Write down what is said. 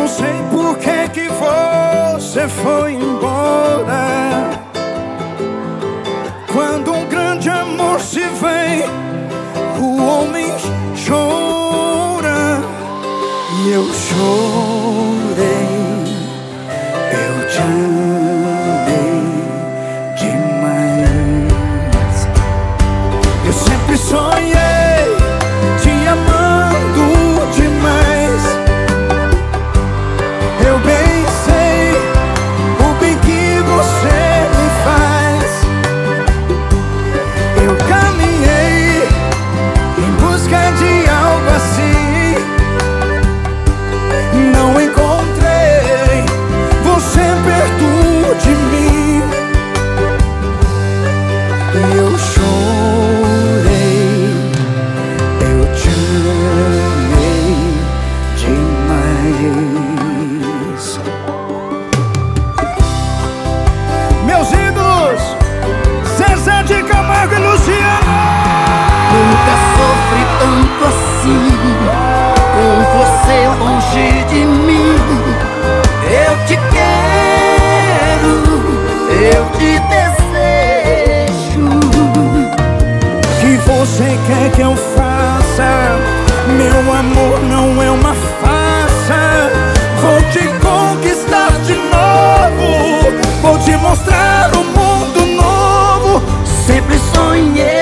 sei por que você foi embora. Quando um grande amor se vem, o homem chora. E eu chorei, eu te amei demais. Eu sempre sonhei te amando demais. Eu bem sei o bem que você me faz. Eu caminhei em busca de algo assim, não encontrei você perto de mim. E eu chorei, eu te amei demais. Meus ídolos, Zezé de Camargo e Luciano. Nunca sofri tanto assim, com você longe de mim. Eu te quero, eu te desejo. O que você quer que eu faça? Meu amor não é uma farsa. Vou te conquistar de novo, vou te mostrar um mundo novo. Sempre sonhei